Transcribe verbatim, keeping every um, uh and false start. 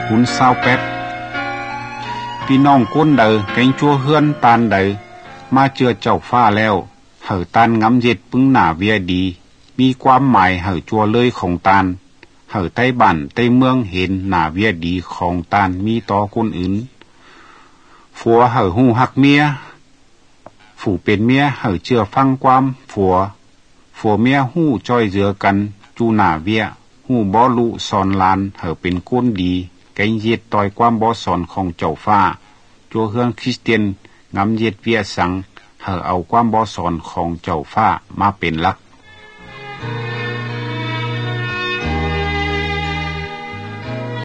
หุ่นเศร้าแป๊บพี่น้องก้นเดอแกงจัวเฮือนตานเดอมาเจือเจ้าฟ้าแล้วเหอตานงำเย็ดปึ้งหน้าเวียดีมีความหมายเหอจัวเลยของตานเหอใต้บ้านใต้เมืองเห็นหน้าเวียดีของตานมีต่อคนอื่นผัวเหอหูหักเมียผู้เป็นเมียเหอเชื่อฟังความผัวผัวเมียหู้จ้อยเจือกันจูหน้าเวียหู้บ่ลุสอนลานเหอเป็นก้นดีแกงเย็ดต่อยความบ่สอนของเจ้าฟ้าจัวเฮือนคริสเตียนงำเย็ดเวียสังเหอเอาความบ่สอนของเจ้าฟ้ามาเป็นหลัก